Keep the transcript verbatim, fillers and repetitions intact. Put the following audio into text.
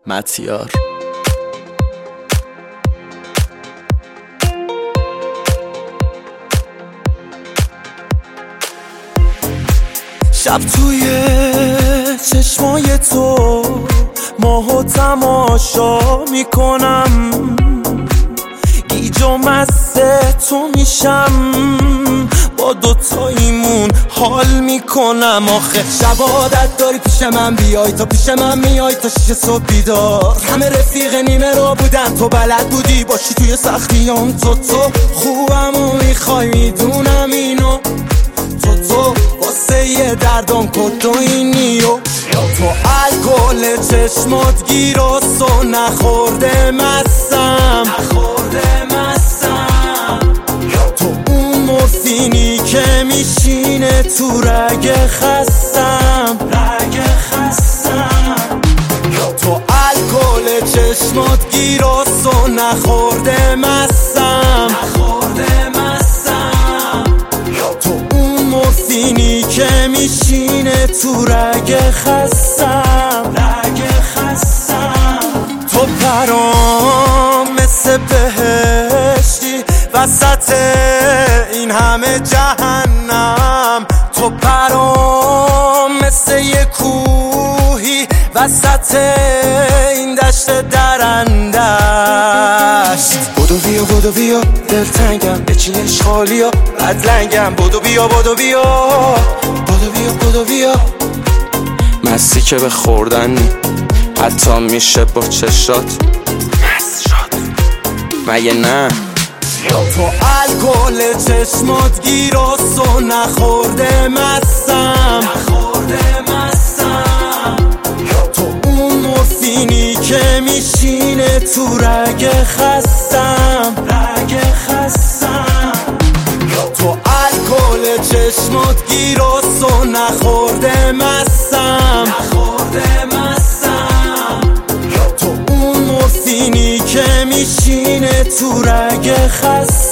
متیار. شب توی چشمای تو ماهو تماشا میکنم، گیج و مست تو میشم، با دوتاییمون حال میکنم. آخه شب عادت داری پیش من بیای، تا پیش من میای تا شیش صبح بیدار. همه رفیق نیمه رو بودن، تو بلد بودی باشی توی سختیام. تو تو خوبمو میخوای میدونم اینو، تو تو واسه یه دردم کدوینی و تو الکل چشمات گیراس و نخورده مستم، نخورده مستم. تو اون مورفینی که میشینه تو رگ خستم، رگ خستم. تو الکل چشمات گیراس و نخورده مستم، نخورده مستم. تو اون مورفینی که میشینه تو رگ خستم، رگ خستم. تو پرام مثل بهشتی وسط این همه جهنم. تو پرام مثل یه کوهی وسط این دشت درندشت. بودو بیا بودو بیا دلتنگم، بچین اشغالیا بدلنگم. بودو بیا بودو بیا بودو بیا بودو بیا. مستی که به خوردن حتی میشه با چشات مست شد مگه نه؟ تو الکل چشمات گیراس و نخورده مستم، نخورده مستم. تو اون مورفینی که میشینه تو رگ خستم، رگ خستم. تو الکل چشمات گیراس و نخورده مستم، نخورده مستم. تو اون مورفینی که میشینه تو رگ خستم.